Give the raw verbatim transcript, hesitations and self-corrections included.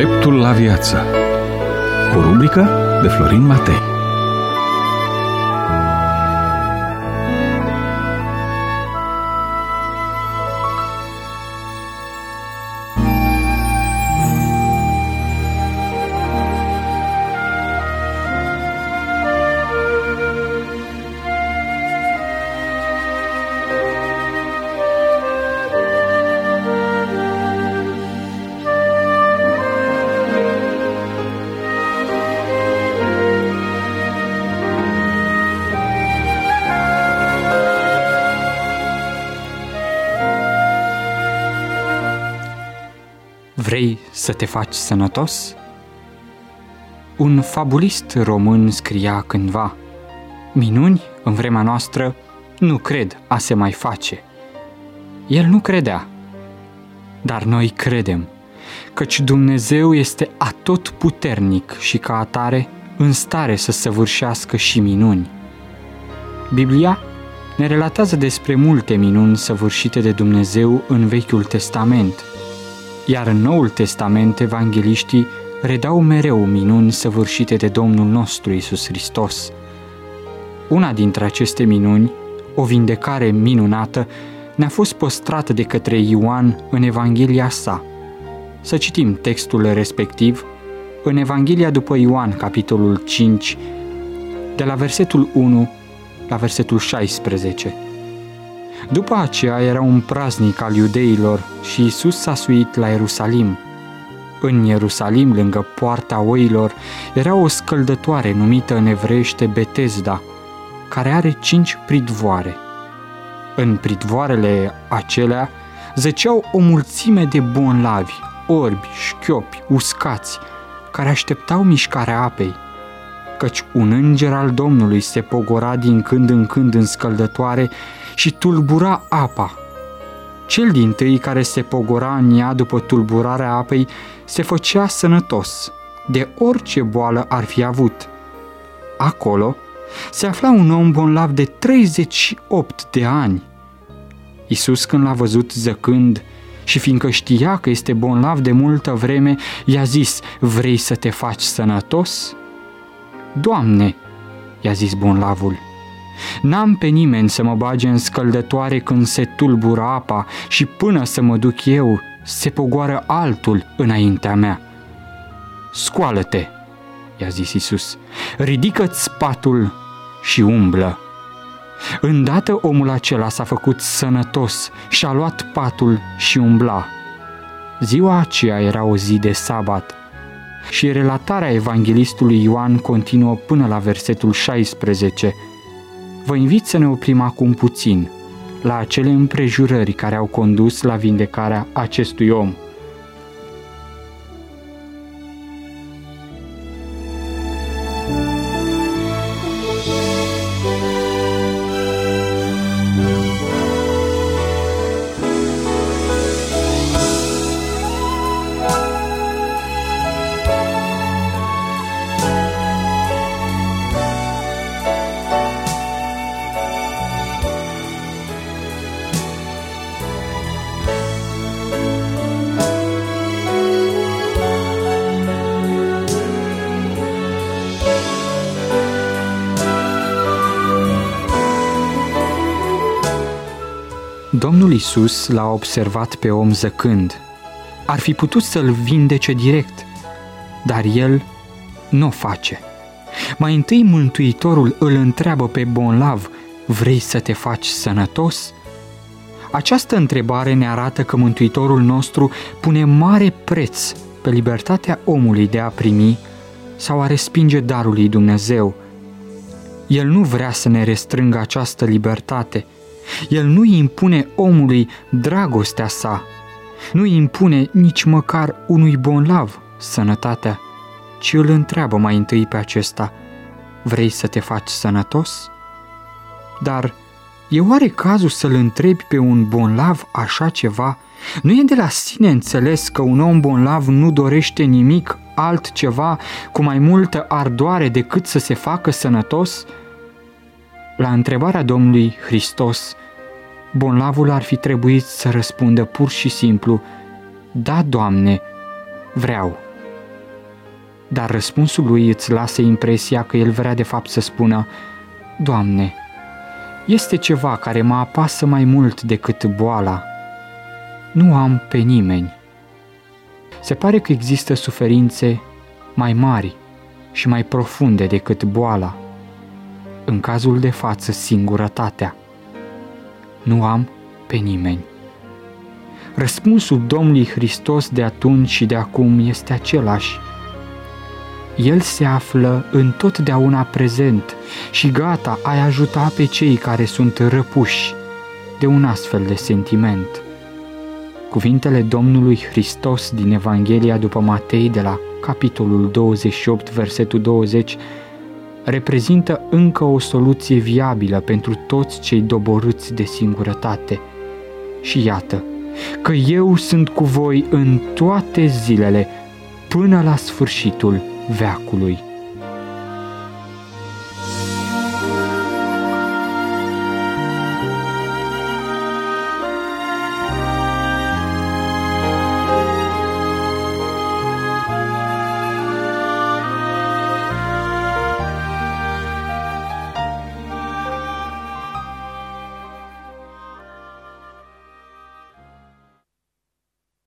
Dreptul la viață. O rubrică de Florin Matei. Vrei să te faci sănătos? Un fabulist român scria cândva: minuni în vremea noastră nu cred a se mai face. El nu credea, dar noi credem, căci Dumnezeu este atotputernic și ca atare în stare să săvârșească și minuni. Biblia ne relatează despre multe minuni săvârșite de Dumnezeu în Vechiul Testament, iar în Noul Testament evangheliștii redau mereu minuni săvârșite de Domnul nostru Iisus Hristos. Una dintre aceste minuni, o vindecare minunată, ne-a fost păstrată de către Ioan în Evanghelia sa. Să citim textul respectiv în Evanghelia după Ioan, capitolul cinci, de la versetul unu la versetul șaisprezece. După aceea era un praznic al iudeilor și Iisus s-a suit la Ierusalim. În Ierusalim, lângă poarta oilor, era o scăldătoare numită în evreiește Betesda, care are cinci pridvoare. În pridvoarele acelea zăceau o mulțime de bonlavi, orbi, șchiopi, uscați, care așteptau mișcarea apei, căci un înger al Domnului se pogora din când în când în scăldătoare și tulbura apa. Cel dintâi care se pogora în ea după tulburarea apei se făcea sănătos, de orice boală ar fi avut. Acolo se afla un om bolnav de treizeci și opt de ani. Iisus, când l-a văzut zăcând și fiindcă știa că este bolnav de multă vreme, i-a zis: vrei să te faci sănătos? Doamne, i-a zis bolnavul, n-am pe nimeni să mă bage în scăldătoare când se tulbură apa și până să mă duc eu, se pogoară altul înaintea mea. Scoală-te, i-a zis Iisus, ridică-ți patul și umblă. Îndată omul acela s-a făcut sănătos și a luat patul și umbla. Ziua aceea era o zi de sabat. Și relatarea evanghelistului Ioan continuă până la versetul șaisprezece. Vă invit să ne oprim acum puțin la acele împrejurări care au condus la vindecarea acestui om. Domnul Iisus l-a observat pe om zăcând. Ar fi putut să-l vindece direct, dar el nu o face. Mai întâi Mântuitorul îl întreabă pe bolnav: vrei să te faci sănătos? Această întrebare ne arată că Mântuitorul nostru pune mare preț pe libertatea omului de a primi sau a respinge darul lui Dumnezeu. El nu vrea să ne restrângă această libertate. El nu îi impune omului dragostea sa, nu îi impune nici măcar unui bolnav sănătatea, ci îl întreabă mai întâi pe acesta: vrei să te faci sănătos? Dar e oare cazul să-l întrebi pe un bolnav așa ceva? Nu e de la sine înțeles că un om bolnav nu dorește nimic altceva cu mai multă ardoare decât să se facă sănătos? La întrebarea Domnului Hristos, bolnavul ar fi trebuit să răspundă pur și simplu: da, Doamne, vreau, Dar răspunsul lui îți lasă impresia că el vrea de fapt să spună: Doamne, este ceva care mă apasă mai mult decât boala. Nu am pe nimeni. Se pare că există suferințe mai mari și mai profunde decât boala. În cazul de față, singurătatea. Nu am pe nimeni. Răspunsul Domnului Hristos de atunci și de acum este același. El se află întotdeauna prezent și gata a ajuta pe cei care sunt răpuși de un astfel de sentiment. Cuvintele Domnului Hristos din Evanghelia după Matei de la capitolul douăzeci și opt, versetul douăzeci, reprezintă încă o soluție viabilă pentru toți cei doborâți de singurătate. Și iată că eu sunt cu voi în toate zilele, până la sfârșitul veacului.